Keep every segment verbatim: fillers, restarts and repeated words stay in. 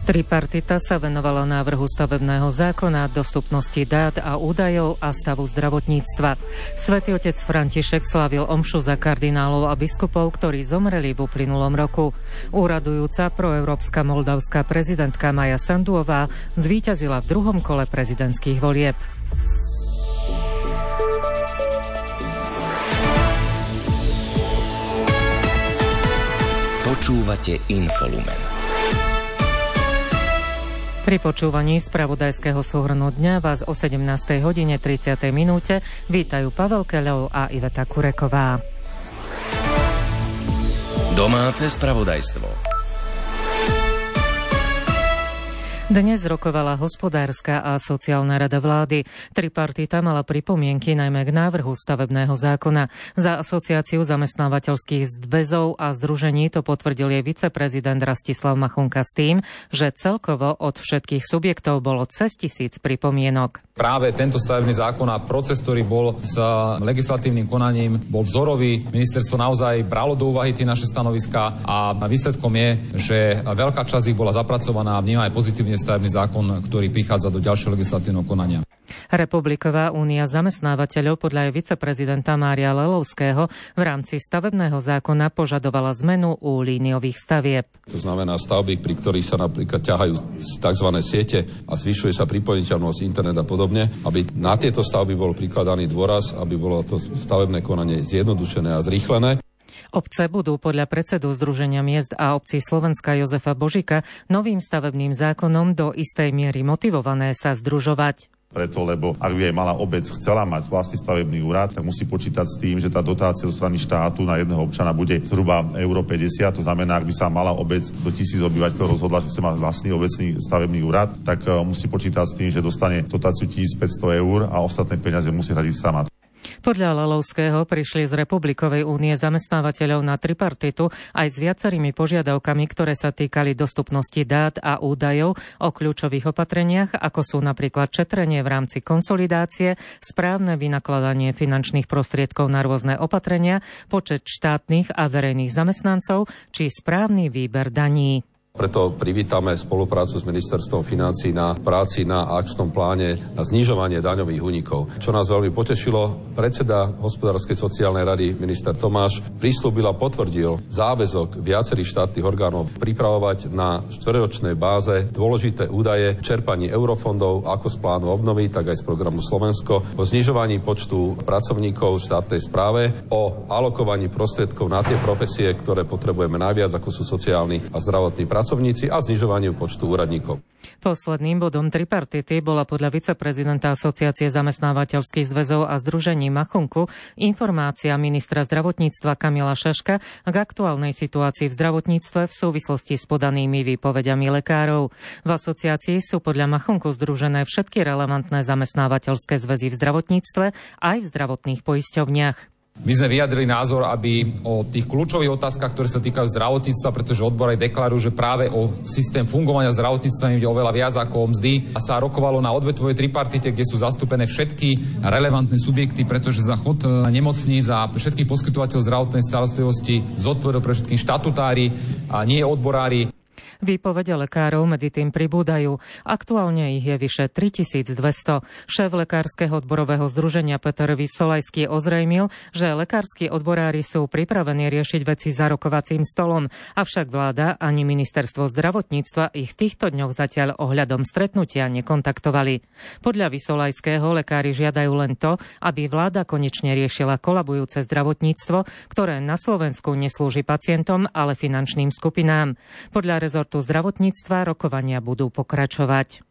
Tripartita sa venovala návrhu stavebného zákona, dostupnosti dát a údajov a stavu zdravotníctva. Svätý otec František slávil omšu za kardinálov a biskupov, ktorí zomreli v uplynulom roku. Úradujúca proeurópska moldavská prezidentka Maja Sanduová zvíťazila v druhom kole prezidentských volieb. Počúvate Infolumen. Pri počúvaní spravodajského súhrnu dňa vás o sedemnástej hodine tridsiatej minúte vítajú Pavel Keľov a Iveta Kureková. Domáce spravodajstvo. Dnes rokovala hospodárska a sociálna rada vlády. Tripartita mala pripomienky najmä k návrhu stavebného zákona. Za asociáciu zamestnávateľských zväzov a združení to potvrdil jej viceprezident Rastislav Machunka s tým, že celkovo od všetkých subjektov bolo cez tisíc pripomienok. Práve tento stavebný zákon a proces, ktorý bol s legislatívnym konaním, bol vzorový. Ministerstvo naozaj bralo do úvahy tie naše stanoviská a výsledkom je, že veľká časť ich bola zapracovaná a vníma aj pozitívne stavebný zákon, ktorý prichádza do ďalšieho legislatívneho konania. Republiková únia zamestnávateľov podľa jej viceprezidenta Mária Lelovského v rámci stavebného zákona požadovala zmenu u líniových stavieb. To znamená stavby, pri ktorých sa napríklad ťahajú tzv. Siete a zvyšuje sa pripojiteľnosť, internet a podobne, aby na tieto stavby bol prikladaný dôraz, aby bolo to stavebné konanie zjednodušené a zrýchlené. Obce budú podľa predsedu Združenia miest a obcí Slovenska Jozefa Božika novým stavebným zákonom do istej miery motivované sa združovať. Preto, lebo ak by aj malá obec chcela mať vlastný stavebný úrad, tak musí počítať s tým, že tá dotácia zo strany štátu na jedného občana bude zhruba euro päťdesiat. To znamená, ak by sa malá obec do tisíc obyvateľov rozhodla, že chce mať vlastný obecný stavebný úrad, tak musí počítať s tým, že dostane dotáciu tisícpäťsto eur a ostatné peniaze musí hradiť sama. Podľa Lelovského prišli z Republikovej únie zamestnávateľov na tripartitu aj s viacerými požiadavkami, ktoré sa týkali dostupnosti dát a údajov o kľúčových opatreniach, ako sú napríklad šetrenie v rámci konsolidácie, správne vynakladanie finančných prostriedkov na rôzne opatrenia, počet štátnych a verejných zamestnancov či správny výber daní. Preto privítame spoluprácu s Ministerstvom financií na práci na akčnom pláne na znižovanie daňových únikov. Čo nás veľmi potešilo, predseda Hospodárskej sociálnej rady minister Tomáš prislúbil a potvrdil záväzok viacerých štátnych orgánov pripravovať na štvrťročnej báze dôležité údaje čerpaní eurofondov ako z plánu obnovy, tak aj z programu Slovensko, o znižovaní počtu pracovníkov v štátnej správe, o alokovaní prostriedkov na tie profesie, ktoré potrebujeme najviac, ako sú sociálni a zdravotní pracovníci. pracovníci a znižovaniu počtu úradníkov. Posledným bodom tripartity bola podľa viceprezidenta Asociácie zamestnávateľských zväzov a združení Machunku informácia ministra zdravotníctva Kamila Šaška k aktuálnej situácii v zdravotníctve v súvislosti s podanými výpovediami lekárov. V asociácii sú podľa Machunku združené všetky relevantné zamestnávateľské zväzy v zdravotníctve aj v zdravotných poisťovniach. My sme vyjadrili názor, aby o tých kľúčových otázkach, ktoré sa týkajú zdravotníctva, pretože odbor aj deklarujú, že práve o systém fungovania zdravotníctva ide oveľa viac ako o mzdy, a sa rokovalo na odvetvovej tripartite, kde sú zastúpené všetky relevantné subjekty, pretože za chod nemocníc a všetkých poskytovateľov zdravotnej starostlivosti zodpovedajú pre všetkým štatutári a nie odborári. Výpovede lekárov medzi tým pribúdajú. Aktuálne ich je vyše tritisícdvesto. Šéf lekárskeho odborového združenia Peter Vysolajský ozrejmil, že lekársky odborári sú pripravení riešiť veci za rokovacím stolom, avšak vláda ani ministerstvo zdravotníctva ich v týchto dňoch zatiaľ ohľadom stretnutia nekontaktovali. Podľa Vysolajského lekári žiadajú len to, aby vláda konečne riešila kolabujúce zdravotníctvo, ktoré na Slovensku neslúži pacientom, ale finančným skupinám. Podľa rezortu zdravotníctva rokovania budú pokračovať.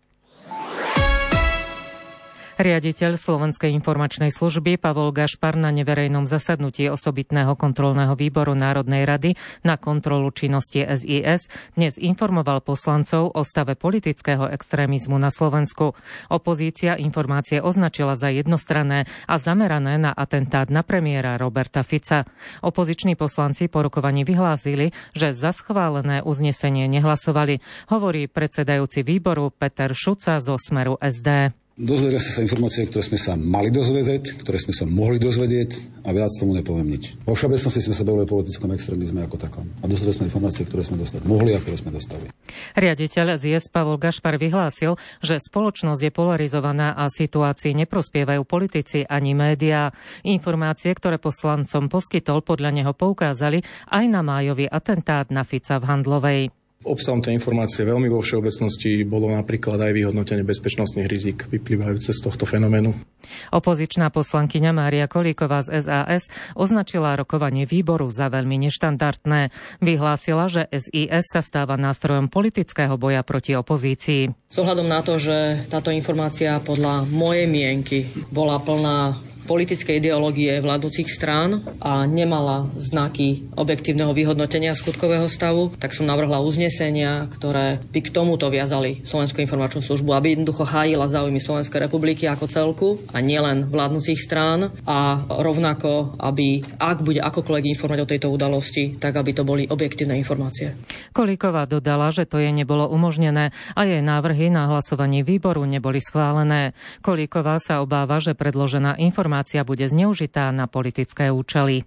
Riaditeľ Slovenskej informačnej služby Pavol Gašpar na neverejnom zasadnutí osobitného kontrolného výboru Národnej rady na kontrolu činnosti es í es dnes informoval poslancov o stave politického extrémizmu na Slovensku. Opozícia informácie označila za jednostranné a zamerané na atentát na premiéra Roberta Fica. Opoziční poslanci po rokovaní vyhlásili, že za schválené uznesenie nehlasovali, hovorí predsedajúci výboru Peter Šuca zo Smeru es dé. Dozvedeli sa informácie, ktoré sme sa mali dozvedieť, ktoré sme sa mohli dozvedieť a viac tomu nepoviem nič. Vo všeobecnosti sme sa bavili o politickom extrémizme ako takom. A dozvedeli sme informácie, ktoré sme dostať mohli a ktoré sme dostali. Riaditeľ zet es Pavol Gašpar vyhlásil, že spoločnosť je polarizovaná a situácii neprospievajú politici ani médiá. Informácie, ktoré poslancom poskytol, podľa neho poukázali aj na májový atentát na Fica v Handlovej. Obsahom tej informácie veľmi vo všeobecnosti bolo napríklad aj vyhodnotenie bezpečnostných rizik vyplývajúce z tohto fenoménu. Opozičná poslankyňa Mária Kolíková z es a es označila rokovanie výboru za veľmi neštandardné. Vyhlásila, že es í es sa stáva nástrojom politického boja proti opozícii. S ohľadom na to, že táto informácia podľa mojej mienky bola plná politickej ideológie vládnucich strán a nemala znaky objektívneho vyhodnotenia skutkového stavu, tak som navrhla uznesenia, ktoré by k tomuto viazali Slovenskú informačnú službu, aby jednoducho hájila záujmy Slovenskej republiky ako celku a nielen vládnucich strán a rovnako, aby ak bude akokoľvek informovať o tejto udalosti, tak aby to boli objektívne informácie. Kolíková dodala, že to jej nebolo umožnené a jej návrhy na hlasovanie výboru neboli schválené. Kolíková sa obáva, že predložená informácia bude zneužitá na politické účely.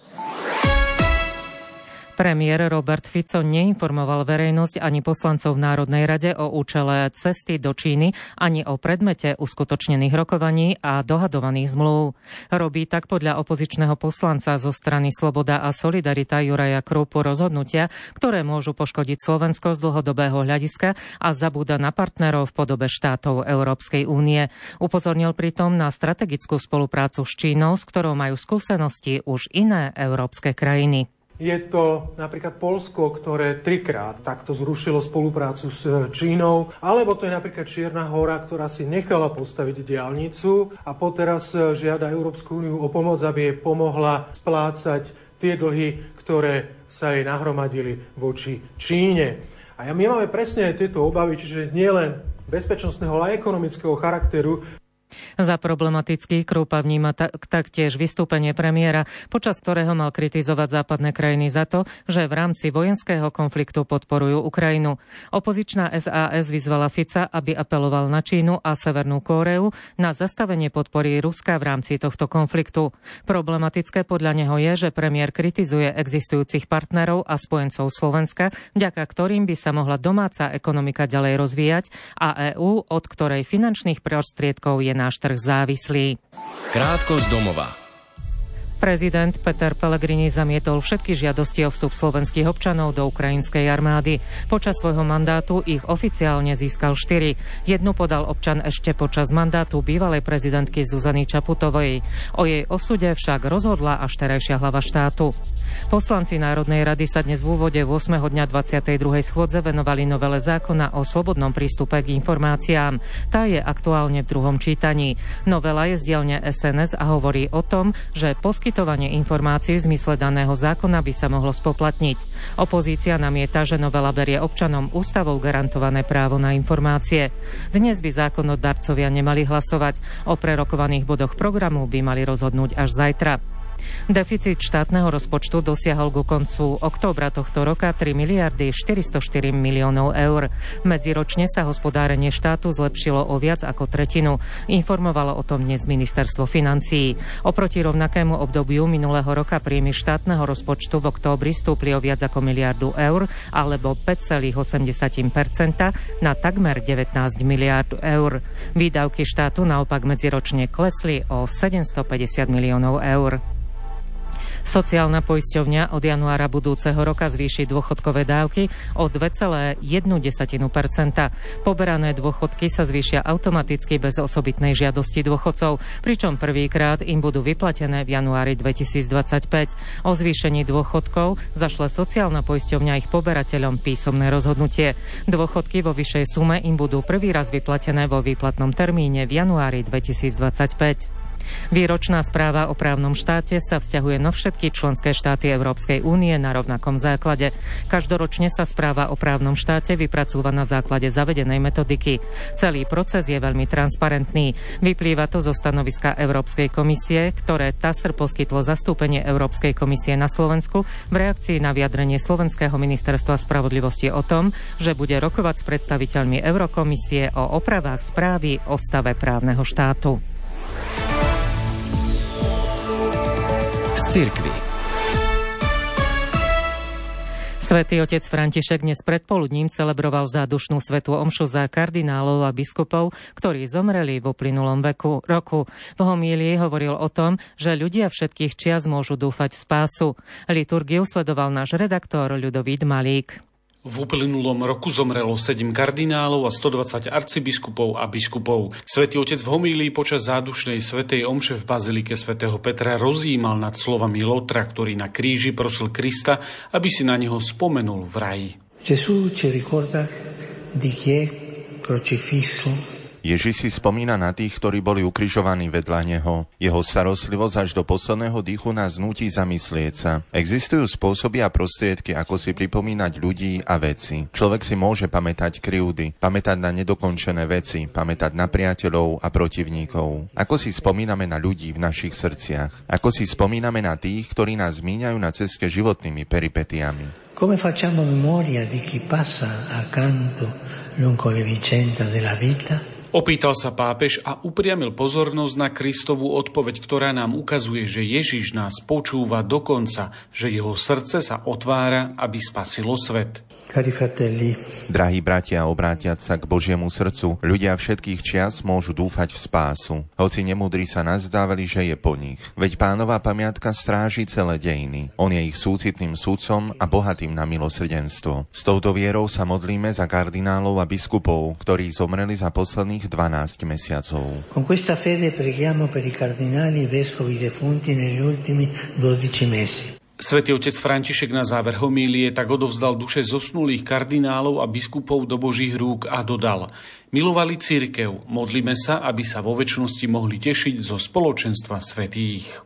Premiér Robert Fico neinformoval verejnosť ani poslancov v Národnej rade o účele cesty do Číny, ani o predmete uskutočnených rokovaní a dohadovaných zmluv. Robí tak podľa opozičného poslanca zo strany Sloboda a Solidarita Juraja Krupu rozhodnutia, ktoré môžu poškodiť Slovensko z dlhodobého hľadiska a zabúda na partnerov v podobe štátov Európskej únie. Upozornil pritom na strategickú spoluprácu s Čínou, s ktorou majú skúsenosti už iné európske krajiny. Je to napríklad Poľsko, ktoré trikrát takto zrušilo spoluprácu s Čínou, alebo to je napríklad Čierna Hora, ktorá si nechala postaviť diaľnicu a poteraz žiada Európsku úniu o pomoc, aby jej pomohla splácať tie dlhy, ktoré sa jej nahromadili voči Číne. A my máme presne aj tieto obavy, čiže nielen bezpečnostného, ale aj ekonomického charakteru. Za problematický Krupa vníma taktiež vystúpenie premiéra, počas ktorého mal kritizovať západné krajiny za to, že v rámci vojenského konfliktu podporujú Ukrajinu. Opozičná es a es vyzvala Fica, aby apeloval na Čínu a Severnú Kóreu na zastavenie podpory Ruska v rámci tohto konfliktu. Problematické podľa neho je, že premiér kritizuje existujúcich partnerov a spojencov Slovenska, vďaka ktorým by sa mohla domáca ekonomika ďalej rozvíjať a EÚ, od ktorej finančných prostriedkov je náš trh závislý. Krátko z domova. Prezident Peter Pellegrini zamietol všetky žiadosti o vstup slovenských občanov do ukrajinskej armády. Počas svojho mandátu ich oficiálne získal štyri. Jednu podal občan ešte počas mandátu bývalej prezidentky Zuzany Čaputovej. O jej osude však rozhodla až terajšia hlava štátu. Poslanci Národnej rady sa dnes v úvode ôsmeho dňa dvadsiatej druhej schôdze venovali novele zákona o slobodnom prístupe k informáciám. Tá je aktuálne v druhom čítaní. Novela je z dielne es en es a hovorí o tom, že poskytovanie informácií v zmysle daného zákona by sa mohlo spoplatniť. Opozícia namieta, že novela berie občanom ústavou garantované právo na informácie. Dnes by zákonodarcovia nemali hlasovať. O prerokovaných bodoch programu by mali rozhodnúť až zajtra. Deficit štátneho rozpočtu dosiahol ku koncu októbra tohto roka tri miliardy štyristoštyri miliónov eur. Medziročne sa hospodárenie štátu zlepšilo o viac ako tretinu. Informovalo o tom dnes ministerstvo financií. Oproti rovnakému obdobiu minulého roka príjmy štátneho rozpočtu v októbri stúpli o viac ako miliardu eur, alebo päť celá osem percenta na takmer devätnásť miliárd eur. Výdavky štátu naopak medziročne klesli o sedemstopäťdesiat miliónov eur. Sociálna poisťovňa od januára budúceho roka zvýši dôchodkové dávky o dva celé jedna percenta. Poberané dôchodky sa zvýšia automaticky bez osobitnej žiadosti dôchodcov, pričom prvýkrát im budú vyplatené v januári dvetisícdvadsaťpäť. O zvýšení dôchodkov zašle sociálna poisťovňa ich poberateľom písomné rozhodnutie. Dôchodky vo vyššej sume im budú prvý raz vyplatené vo výplatnom termíne v januári dvetisícdvadsaťpäť. Výročná správa o právnom štáte sa vzťahuje na všetky členské štáty Európskej únie na rovnakom základe. Každoročne sa správa o právnom štáte vypracúva na základe zavedenej metodiky. Celý proces je veľmi transparentný. Vyplýva to zo stanoviska Európskej komisie, ktoré TASR poskytlo zastúpenie Európskej komisie na Slovensku v reakcii na vyjadrenie Slovenského ministerstva spravodlivosti o tom, že bude rokovať s predstaviteľmi Eurokomisie o opravách správy o stave právneho štátu. Cirkvi. Svätý otec František dnes predpoludním celebroval zádušnú svätú omšu za kardinálov a biskupov, ktorí zomreli v uplynulom veku, roku. V homílii hovoril o tom, že ľudia všetkých čias môžu dúfať v spásu. Liturgiu sledoval náš redaktor Ľudovít Malík. V uplynulom roku zomrelo sedem kardinálov a stodvadsať arcibiskupov a biskupov. Svätý otec v homílii počas zádušnej svätej omše v bazilike svätého Petra rozjímal nad slovami Lotra, ktorý na kríži prosil Krista, aby si na neho spomenul v raji. Gesù ci ricorda di chi è crocifisso. Ježiš si spomína na tých, ktorí boli ukrižovaní vedľa neho. Jeho starostlivosť až do posledného dýchu nás núti zamyslieť sa. Existujú spôsoby a prostriedky, ako si pripomínať ľudí a veci. Človek si môže pamätať krivdy, pamätať na nedokončené veci, pamätať na priateľov a protivníkov. Ako si spomíname na ľudí v našich srdciach? Ako si spomíname na tých, ktorí nás míňajú na ceste životnými peripetiami? Come facciamo memoria di chi passa accanto lungo le vicende della vita? Opýtal sa pápež a upriamil pozornosť na Kristovú odpoveď, ktorá nám ukazuje, že Ježiš nás počúva dokonca, že jeho srdce sa otvára, aby spasilo svet. Cari fratelli, drahí bratia, obrátiať sa k Božiemu srdcu, ľudia všetkých čias môžu dúfať v spásu. Hoci nemudrí sa nazdávali, že je po nich. Veď Pánova pamiatka stráži celé dejiny. On je ich súcitným sudcom a bohatým na milosrdenstvo. S touto vierou sa modlíme za kardinálov a biskupov, ktorí zomreli za posledných dvanásť mesiacov. Con questa fede preghiamo per i cardinali e vescovi defunti negli ultimi dodici mesi. Svätý otec František na záver homílie tak odovzdal duše zosnulých kardinálov a biskupov do Božích rúk a dodal: milovali cirkev, modlíme sa, aby sa vo večnosti mohli tešiť zo spoločenstva svätých.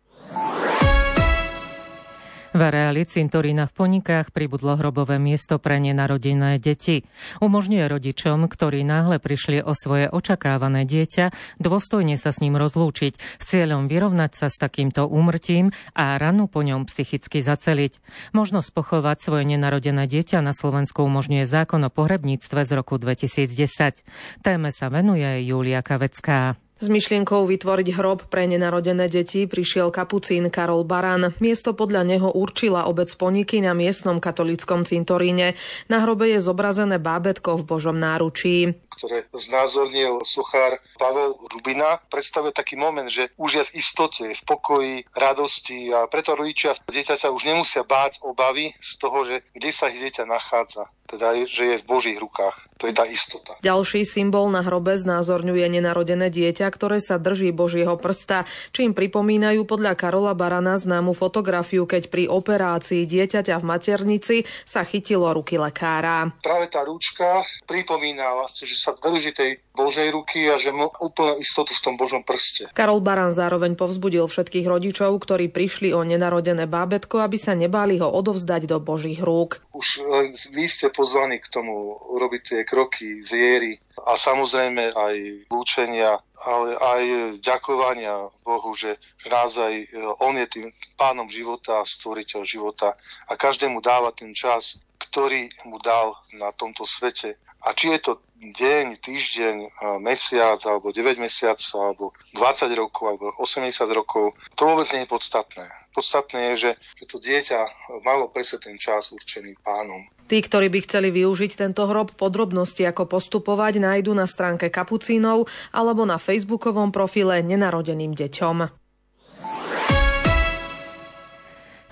V areáli cintorína v Ponikách pribudlo hrobové miesto pre nenarodené deti. Umožňuje rodičom, ktorí náhle prišli o svoje očakávané dieťa, dôstojne sa s ním rozlúčiť s cieľom vyrovnať sa s takýmto úmrtím a ranu po ňom psychicky zaceliť. Možnosť pochovať svoje nenarodené dieťa na Slovensku umožňuje zákon o pohrebníctve z roku dvetisícdesať. Téme sa venuje Júlia Kavecká. S myšlienkou vytvoriť hrob pre nenarodené deti prišiel kapucín Karol Baran. Miesto podľa neho určila obec Poniky na miestnom katolíckom cintoríne. Na hrobe je zobrazené bábätko v Božom náručí, ktoré znázornil sochár Pavel Rubina, predstavuje taký moment, že už je v istote, v pokoji, radosti a preto rodičia dieťaťa už nemusia báť obavy z toho, že kde sa ich dieťa nachádza. Teda, že je v Božích rukách. To je tá istota. Ďalší symbol na hrobe znázorňuje nenarodené dieťa, ktoré sa drží Božieho prsta, čím pripomínajú podľa Karola Barana známu fotografiu, keď pri operácii dieťaťa v maternici sa chytilo ruky lekára. Práve tá ručka pripomína vlastne, že sa drží tej Božej ruky a že má úplnú istotu v tom Božom prste. Karol Baran zároveň povzbudil všetkých rodičov, ktorí prišli o nenarodené bábätko, aby sa nebáli ho odovzdať do Božích rúk. Už vy ste pozvaní k tomu urobiť tie kroky viery a samozrejme aj lúčenia, ale aj ďakovania Bohu, že naozaj On je tým pánom života a stvoriteľ života a každému dáva ten čas, ktorý mu dal na tomto svete. A či je to deň, týždeň, mesiac, alebo deväť mesiacov, alebo dvadsať rokov, alebo osemdesiat rokov, to vôbec nie je podstatné. Podstatné je, že to dieťa malo presne ten čas určený Pánom. Tí, ktorí by chceli využiť tento hrob, podrobnosti ako postupovať nájdu na stránke kapucínov alebo na facebookovom profile Nenarodeným deťom.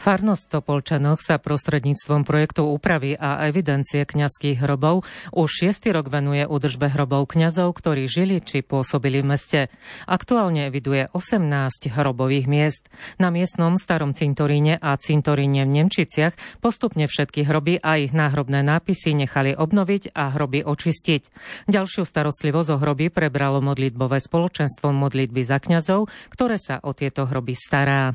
Farnosť v Topolčanoch sa prostredníctvom projektu úpravy a evidencie kňazských hrobov už šiesty rok venuje údržbe hrobov kňazov, ktorí žili či pôsobili v meste. Aktuálne eviduje osemnásť hrobových miest. Na miestnom starom cintoríne a cintoríne v Nemčiciach postupne všetky hroby a ich náhrobné nápisy nechali obnoviť a hroby očistiť. Ďalšiu starostlivosť o hroby prebralo modlitbové spoločenstvo modlitby za kňazov, ktoré sa o tieto hroby stará.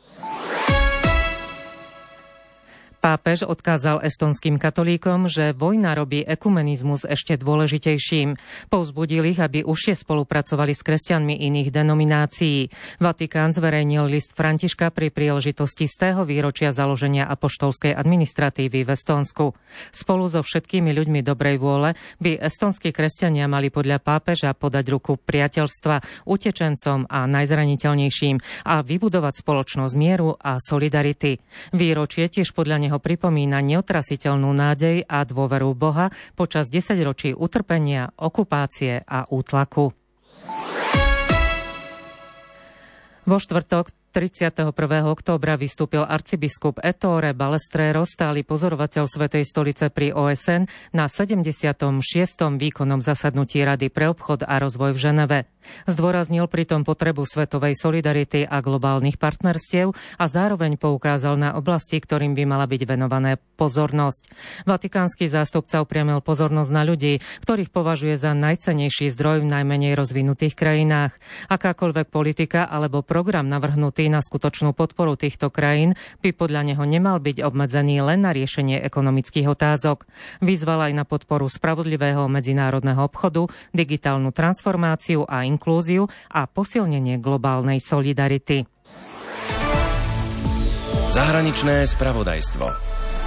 Pápež odkázal estonským katolíkom, že vojna robí ekumenizmus ešte dôležitejším. Povzbudil ich, aby užšie spolupracovali s kresťanmi iných denominácií. Vatikán zverejnil list Františka pri príležitosti stého výročia založenia apoštolskej administratívy v Estónsku. Spolu so všetkými ľuďmi dobrej vôle by estonskí kresťania mali podľa pápeža podať ruku priateľstva, utečencom a najzraniteľnejším a vybudovať spoločnosť mieru a solidarity. Výročie tiež podľa neho pripomína neotrasiteľnú nádej a dôveru Boha počas desaťročí utrpenia, okupácie a útlaku. Vo štvrtok tridsiateho prvého októbra vystúpil arcibiskup Ettore Balestrero, stály pozorovateľ Svätej stolice pri ó es en, na sedemdesiatom šiestom výkonnom zasadnutí Rady pre obchod a rozvoj v Ženeve. Zdôraznil pritom potrebu svetovej solidarity a globálnych partnerstiev a zároveň poukázal na oblasti, ktorým by mala byť venované pozornosť. Vatikánsky zástupca upriamil pozornosť na ľudí, ktorých považuje za najcennejší zdroj v najmenej rozvinutých krajinách. Akákoľvek politika alebo program navrhnutý na skutočnú podporu týchto krajín by podľa neho nemal byť obmedzený len na riešenie ekonomických otázok. Vyzval aj na podporu spravodlivého medzinárodného obchodu, digitálnu transformáciu a inklúziu a posilnenie globálnej solidarity. Zahraničné spravodajstvo.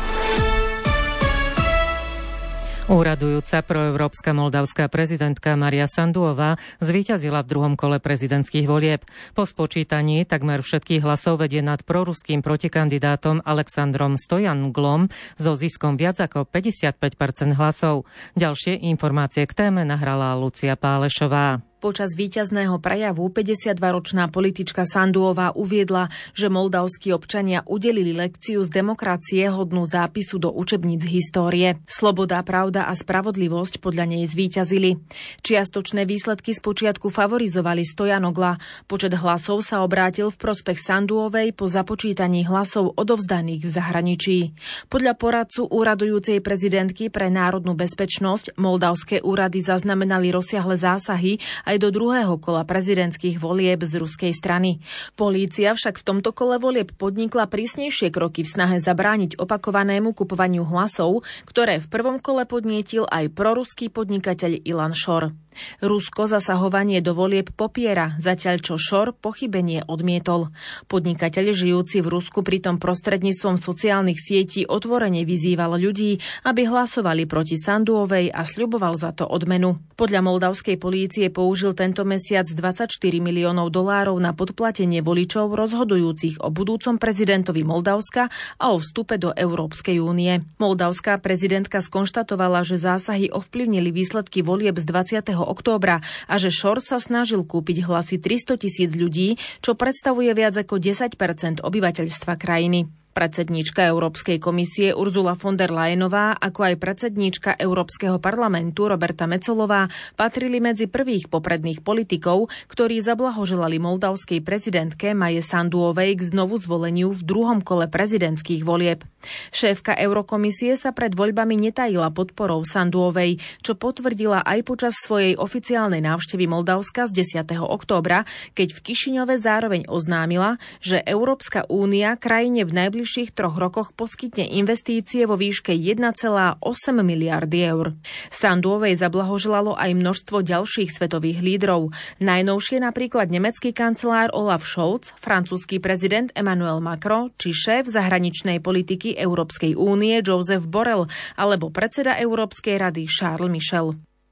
Úradujúca proeurópska moldavská prezidentka Maria Sanduová zvíťazila v druhom kole prezidentských volieb. Po spočítaní takmer všetkých hlasov vedie nad proruským protikandidátom Alexandrom Stojanglom so ziskom viac ako päťdesiatpäť percent hlasov. Ďalšie informácie k téme nahrala Lucia Pálešová. Počas víťazného prejavu päťdesiatdvaročná politička Sanduová uviedla, že moldavskí občania udelili lekciu z demokracie hodnú zápisu do učebníc histórie. Sloboda, pravda a spravodlivosť podľa nej zvíťazili. Čiastočné výsledky spočiatku favorizovali Stojanogla. Počet hlasov sa obrátil v prospech Sanduovej po započítaní hlasov odovzdaných v zahraničí. Podľa poradcu úradujúcej prezidentky pre národnú bezpečnosť moldavské úrady zaznamenali rozsiahle zásahy aj do druhého kola prezidentských volieb z ruskej strany. Polícia však v tomto kole volieb podnikla prísnejšie kroky v snahe zabrániť opakovanému kupovaniu hlasov, ktoré v prvom kole podnietil aj proruský podnikateľ Ilan Šor. Rusko zasahovanie do volieb popiera, zatiaľ čo Šor pochybenie odmietol. Podnikateľ žijúci v Rusku pritom prostredníctvom sociálnych sietí otvorene vyzýval ľudí, aby hlasovali proti Sanduovej a sľuboval za to odmenu. Podľa moldavskej polície použil tento mesiac dvadsaťštyri miliónov dolárov na podplatenie voličov rozhodujúcich o budúcom prezidentovi Moldavska a o vstupe do Európskej únie. Moldavská prezidentka skonštatovala, že zásahy ovplyvnili výsledky volieb z dvadsiateho októbra a že Šor sa snažil kúpiť hlasy tristotisíc ľudí, čo predstavuje viac ako desať percent obyvateľstva krajiny. Predsedníčka Európskej komisie Ursula von der Leyenová, ako aj predsedníčka Európskeho parlamentu Roberta Metsolová patrili medzi prvých popredných politikov, ktorí zablahoželali moldavskej prezidentke Maje Sanduovej k znovu zvoleniu v druhom kole prezidentských volieb. Šéfka Eurokomisie sa pred voľbami netajila podporou Sanduovej, čo potvrdila aj počas svojej oficiálnej návštevy Moldavska z desiateho októbra, keď v Kišiňove zároveň oznámila, že Európska únia krajine v najbližších V troch rokoch poskytne investície vo výške jeden celá osem miliardy eur. Sanduovej zablahoželalo aj množstvo ďalších svetových lídrov. Najnovšie napríklad nemecký kancelár Olaf Scholz, francúzsky prezident Emmanuel Macron či šéf zahraničnej politiky Európskej únie Joseph Borrell alebo predseda Európskej rady Charles Michel.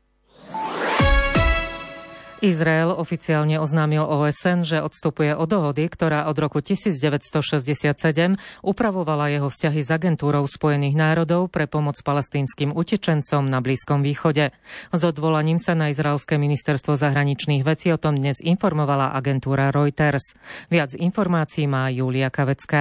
Izrael oficiálne oznámil ó es en, že odstupuje od dohody, ktorá od roku devätnásťstošesťdesiatsedem upravovala jeho vzťahy s agentúrou Spojených národov pre pomoc palestínskym utečencom na Blízkom východe. S odvolaním sa na izraelské ministerstvo zahraničných vecí o tom dnes informovala agentúra Reuters. Viac informácií má Júlia Kavecká.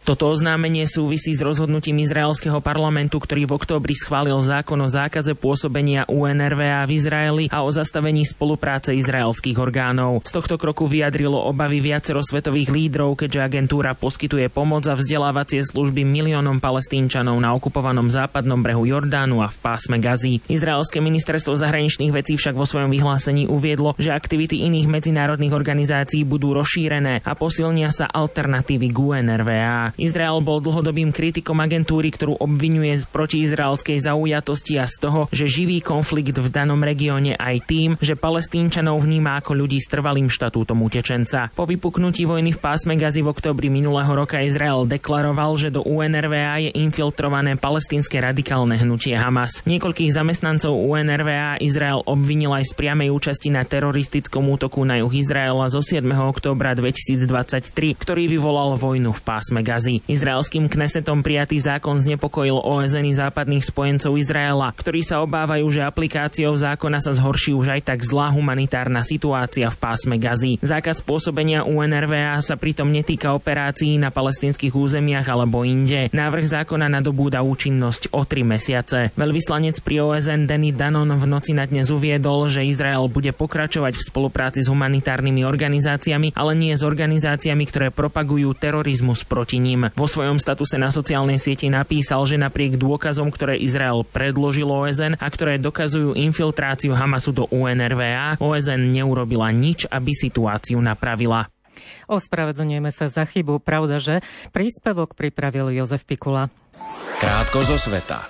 Toto oznámenie súvisí s rozhodnutím izraelského parlamentu, ktorý v októbri schválil zákon o zákaze pôsobenia ú en er vé á v Izraeli a o zastavení spolupráce izraelských orgánov. Z tohto kroku vyjadrilo obavy viacero svetových lídrov, keďže agentúra poskytuje pomoc a vzdelávacie služby miliónom Palestínčanov na okupovanom západnom brehu Jordánu a v pásme Gazy. Izraelské ministerstvo zahraničných vecí však vo svojom vyhlásení uviedlo, že aktivity iných medzinárodných organizácií budú rozšírené a posilnia sa alternatívy k ú en er vé á. Izrael bol dlhodobým kritikom agentúry, ktorú obviňuje z protiizraelskej zaujatosti a z toho, že živí konflikt v danom regióne aj tým, že Palestínčanov vníma ako ľudí s trvalým štatútom utečenca. Po vypuknutí vojny v pásme Gazy v októbri minulého roka Izrael deklaroval, že do ú en er vé á je infiltrované palestínske radikálne hnutie Hamas. Niekoľkých zamestnancov ú en er vé á Izrael obvinil aj z priamej účasti na teroristickom útoku na juh Izraela zo siedmeho októbra dvetisícdvadsaťtri, ktorý vyvolal vojnu v pásme Gazy. Izraelským Knesetom prijatý zákon znepokojil ó es en západných spojencov Izraela, ktorí sa obávajú, že aplikáciou zákona sa zhorší už aj tak zlá humanitárna situácia v pásme Gazy. Zákaz pôsobenia ú en er vé á sa pritom netýka operácií na palestínskych územiach alebo inde. Návrh zákona nadobúda účinnosť o tri mesiace. Veľvyslanec pri ó es en Danny Danon v noci na dnes uviedol, že Izrael bude pokračovať v spolupráci s humanitárnymi organizáciami, ale nie s organizáciami, ktoré propagujú terorizmus proti ním. Vo svojom statuse na sociálnej sieti napísal, že napriek dôkazom, ktoré Izrael predložil ó es en a ktoré dokazujú infiltráciu Hamasu do ú en er vé á, ó es en neurobila nič, aby situáciu napravila. Ospravedlňujeme sa za chybu. Pravda, že príspevok pripravil Jozef Pikula. Krátko zo sveta.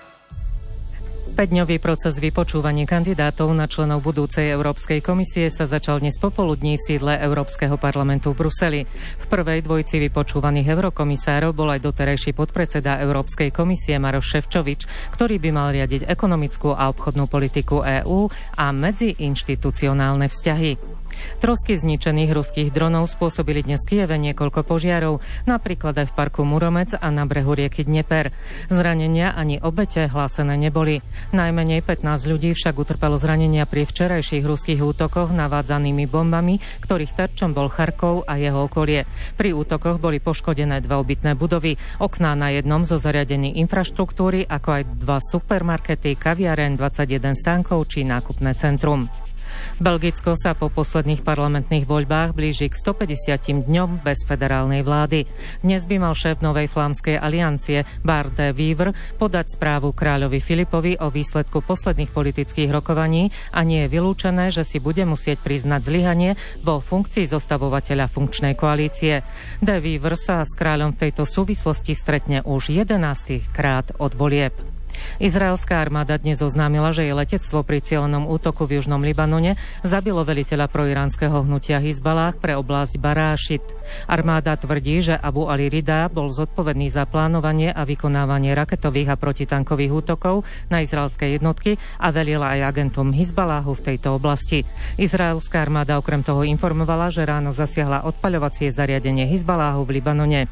päťdňový proces vypočúvania kandidátov na členov budúcej Európskej komisie sa začal dnes popoludní v sídle Európskeho parlamentu v Bruseli. V prvej dvojici vypočúvaných eurokomisárov bol aj doterajší podpredseda Európskej komisie Maroš Šefčovič, ktorý by mal riadiť ekonomickú a obchodnú politiku EÚ a medziinštitucionálne vzťahy. Trosky zničených ruských dronov spôsobili dnes v Kieve niekoľko požiarov, napríklad aj v parku Muromec a na brehu rieky Dnieper. Zranenia ani obete hlásené neboli. Najmenej pätnásť ľudí však utrpelo zranenia pri včerajších ruských útokoch navádzanými bombami, ktorých terčom bol Charkov a jeho okolie. Pri útokoch boli poškodené dve obytné budovy, okná na jednom zo zariadení infraštruktúry, ako aj dva supermarkety, kaviareň, dvadsaťjeden stánkov či nákupné centrum. Belgicko sa po posledných parlamentných voľbách blíži k stopäťdesiatim dňom bez federálnej vlády. Dnes by mal šéf novej flámskej aliancie Bart de Wever podať správu kráľovi Filipovi o výsledku posledných politických rokovaní a nie je vylúčené, že si bude musieť priznať zlyhanie vo funkcii zostavovateľa funkčnej koalície. De Wever sa s kráľom v tejto súvislosti stretne už jedenásty krát od volieb. Izraelská armáda dnes oznámila, že jej letectvo pri cielenom útoku v južnom Libanone zabilo veliteľa proiránskeho hnutia Hizbalách pre oblasť Barášit. Armáda tvrdí, že Abu Ali Rida bol zodpovedný za plánovanie a vykonávanie raketových a protitankových útokov na izraelské jednotky a velil aj agentom Hizbaláhu v tejto oblasti. Izraelská armáda okrem toho informovala, že ráno zasiahla odpaľovacie zariadenie Hizbaláhu v Libanone.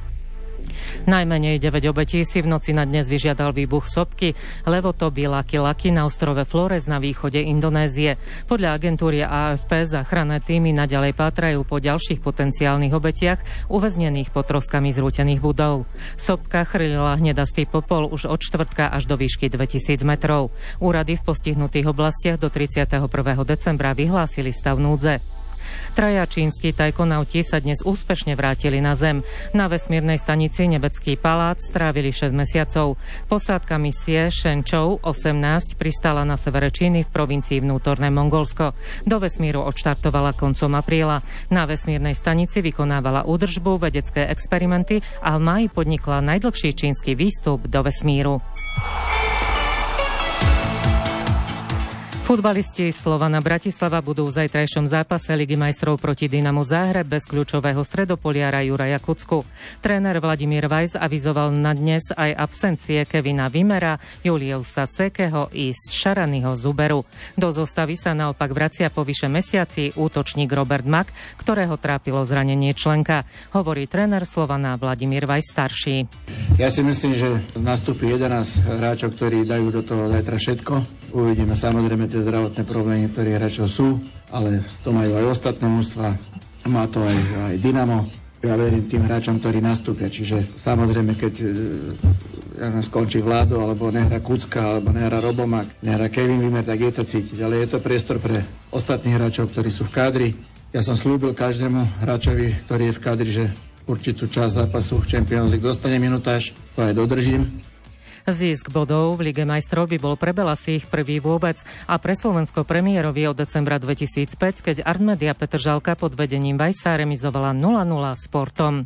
Najmenej deväť obetí si v noci na dnes vyžiadal výbuch sopky Levotoby Laki Laki na ostrove Flores na východe Indonézie. Podľa agentúry á ef pé záchranné týmy naďalej pátrajú po ďalších potenciálnych obetiach uväznených pod troskami zrútených budov. Sopka chrlila hnedastý popol už od štvrtka až do výšky dvetisíc metrov. Úrady v postihnutých oblastiach do tridsiateho prvého decembra vyhlásili stav núdze. Traja čínski tajkonauti sa dnes úspešne vrátili na Zem. Na vesmírnej stanici Nebecký palác strávili šesť mesiacov. Posádka misie Shenzhou osemnásť pristála na severe Číny v provincii Vnútorné Mongolsko. Do vesmíru odštartovala koncom apríla. Na vesmírnej stanici vykonávala údržbu, vedecké experimenty a v máji podnikla najdlhší čínsky výstup do vesmíru. Futbalisti Slovana Bratislava budú v zajtrajšom zápase Ligy majstrov proti Dynamu Záhreb bez kľúčového stredopoliara Juraja Kucku. Tréner Vladimír Weiss avizoval na dnes aj absencie Kevina Vimera, Juliusa Sekeho i Šaranyho Zuberu. Do zostavy sa naopak vracia po vyše mesiaci útočník Robert Mak, ktorého trápilo zranenie členka. Hovorí tréner Slovana Vladimír Weiss starší. Ja si myslím, že nastúpi jedenásť hráčov, ktorí dajú do toho zajtra všetko. Uvidíme samozrejme tie zdravotné problémy, ktoré hráčov sú, ale to majú aj ostatné mužstva, má to aj, aj Dynamo. ja verím tým hráčom, ktorí nastúpia. Čiže samozrejme, keď ja skončí Vládo, alebo nehra Kucka, alebo nehra Robomak, nehra Kevin Wimmer, tak je to cítiť. Ale je to priestor pre ostatných hráčov, ktorí sú v kádri. Ja som slúbil každému hráčovi, ktorý je v kádri, že určitú časť zápasu v Champions League dostane minutáž, to aj dodržím. Zisk bodov v Lige majstrov by bol pre Belasích prvý vôbec a pre Slovensko premiérový od decembra dvetisícpäť, keď Artmedia Petržalka pod vedením Vajsa remizovala nula nula s Portom.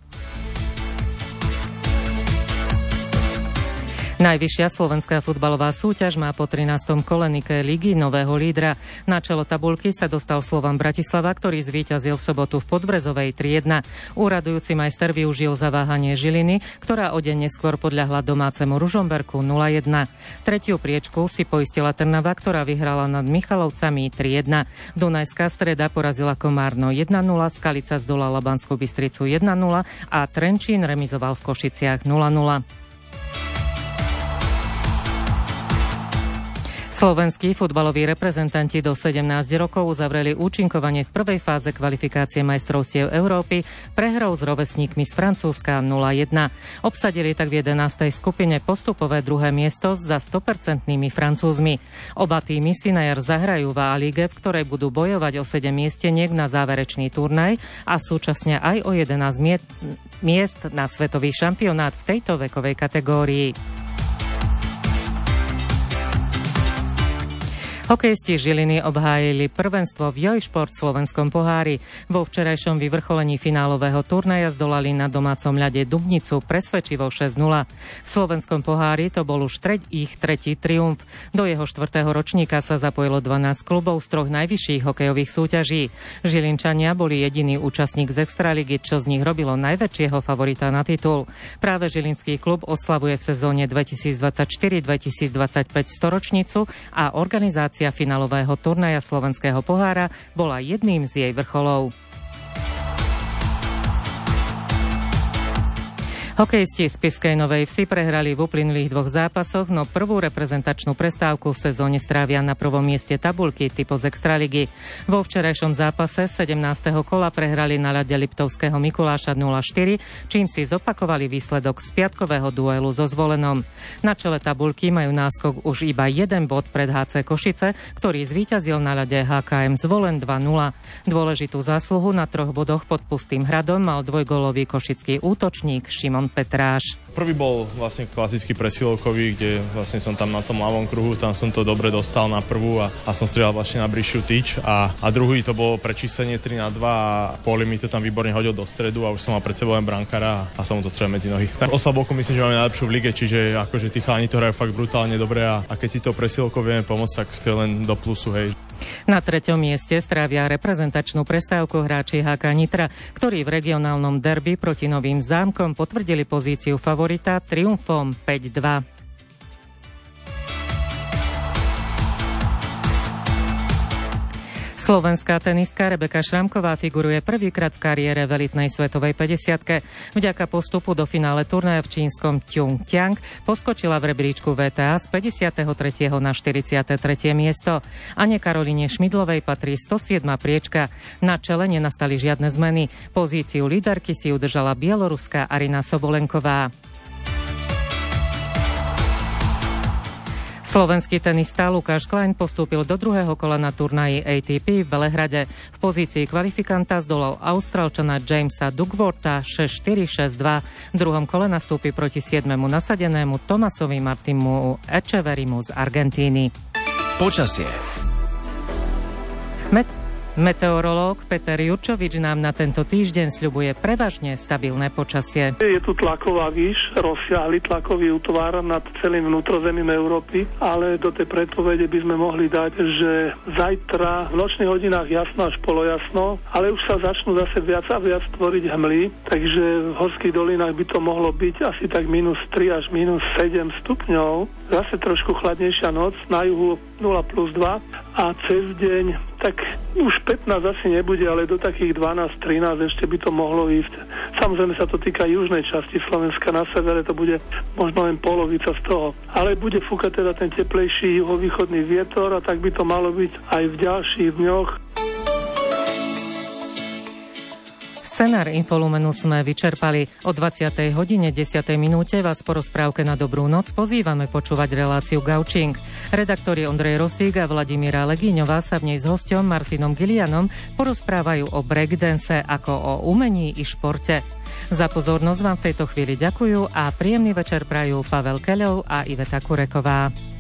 Najvyššia slovenská futbalová súťaž má po trinástom kole Nike ligy nového lídra. Na čelo tabuľky sa dostal Slovan Bratislava, ktorý zvíťazil v sobotu v Podbrezovej tri jedna. Úradujúci majster využil zaváhanie Žiliny, ktorá o deň neskôr podľahla domácemu Ružomberku nula jedna. Tretiu priečku si poistila Trnava, ktorá vyhrala nad Michalovcami tri jedna. Dunajská Streda porazila Komárno jedna nula, Skalica zdolala Banskú Bystricu jedna nula a Trenčín remizoval v Košiciach nula nula. Slovenskí futbaloví reprezentanti do sedemnásť rokov uzavreli účinkovanie v prvej fáze kvalifikácie majstrovstiev Európy prehrou s rovesníkmi z Francúzska nula jedna. Obsadili tak v jedenástej skupine postupové druhé miesto za sto percent Francúzmi. Oba týmy si na jar zahrajú v A-lige, v ktorej budú bojovať o sedem miesteniek na záverečný turnaj a súčasne aj o jedenásť miest na svetový šampionát v tejto vekovej kategórii. Hokejisti Žiliny obhájili prvenstvo v Jojšport slovenskom pohári. Vo včerajšom vyvrcholení finálového turnaja zdolali na domácom ľade Dubnicu presvedčivo šesť nula. V slovenskom pohári to bol už treť, ich tretí triumf. Do jeho štvrtého ročníka sa zapojilo dvanásť klubov z troch najvyšších hokejových súťaží. Žilinčania boli jediný účastník z Extraligy, čo z nich robilo najväčšieho favorita na titul. Práve žilinský klub oslavuje v sezóne dvetisícdvadsaťštyri dvetisícdvadsaťpäť storočnicu a organizácia finálového turnaja slovenského pohára bola jedným z jej vrcholov. Hokejisti z Spišskej Novej Vsi prehrali v uplynulých dvoch zápasoch, no prvú reprezentačnú prestávku v sezóne strávia na prvom mieste tabuľky typu z Extraligy. Vo včerajšom zápase sedemnásteho kola prehrali na ľade Liptovského Mikuláša nula štyri, čím si zopakovali výsledok z piatkového duelu so Zvolenom. Na čele tabuľky majú náskok už iba jeden bod pred há cé Košice, ktorý zvíťazil na ľade há ká em Zvolen dva nula. Dôležitú zásluhu na troch bodoch pod Pustým hradom mal dvojgólový košický útočník Šimon Petráš. Prvý bol vlastne klasický presilovkový, kde vlastne som tam na tom ľavom kruhu, tam som to dobre dostal na prvú a, a som strieľal vlastne na bližšiu tyč a, a druhý to bolo prečíslenie tri na dva a Poli mi to tam výborne hodil do stredu a už som mal pred sebou len brankára a, a som mu to strieľal medzi nohy. Tak oslabovku myslím, že máme najlepšiu v lige, čiže akože tí chalani to hrajú fakt brutálne dobre a, a keď si to presilovkou vieme pomôcť, tak to je len do plusu, hej. Na treťom mieste strávia reprezentačnú prestávku hráči há ká Nitra, ktorí v regionálnom derby proti Novým Zámkom potvrdili pozíciu favorita triumfom päť dva. Slovenská tenistka Rebeka Šramková figuruje prvýkrát v kariére v elitnej svetovej päťdesiatke. Vďaka postupu do finále turnaja v čínskom Pchjongťang poskočila v rebríčku vé té á z päťdesiateho tretieho na štyridsiate tretie miesto. Ane Karolíne Šmidlovej patrí sto siedma priečka. Na čele nenastali žiadne zmeny. Pozíciu líderky si udržala bieloruská Arina Sobolenková. Slovenský tenista Lukáš Klein postúpil do druhého kola na turnaji á té pé v Belehrade. V pozícii kvalifikanta zdolal Austrálčana Jamesa Duckwortha šesť štyri šesť dva. V druhom kole nastúpi proti siedmemu nasadenému Tomasovi Martimu Echeverimu z Argentíny. Počasie. Met- Meteorológ Peter Jurčovič nám na tento týždeň sľubuje prevažne stabilné počasie. Je tu tlaková výš, rozsiahly tlakový útvar nad celým vnútrozemím Európy, ale do tej predpovede by sme mohli dať, že zajtra v nočných hodinách jasno až polojasno, ale už sa začnú zase viac a viac tvoriť hmly, takže v horských dolinách by to mohlo byť asi tak minus tri až minus sedem stupňov. Zase trošku chladnejšia noc, na juhu nula plus dva a cez deň tak už pätnásť asi nebude, ale do takých dvanásť trinásť ešte by to mohlo ísť. Samozrejme sa to týka južnej časti Slovenska, na severe to bude možno len polovica z toho. Ale bude fúkať teda ten teplejší juhovýchodný vietor a tak by to malo byť aj v ďalších dňoch. Scenár Infolumenu sme vyčerpali. O dvadsiatej hodine desiatej minúte vás po rozprávke na Dobrú noc pozývame počúvať reláciu Gaučing. Redaktori Ondrej Rosík a Vladimíra Legíňová sa v nej s hosťom Martinom Gilianom porozprávajú o breakdance ako o umení i športe. Za pozornosť vám v tejto chvíli ďakujú a príjemný večer prajú Pavel Keľov a Iveta Kureková.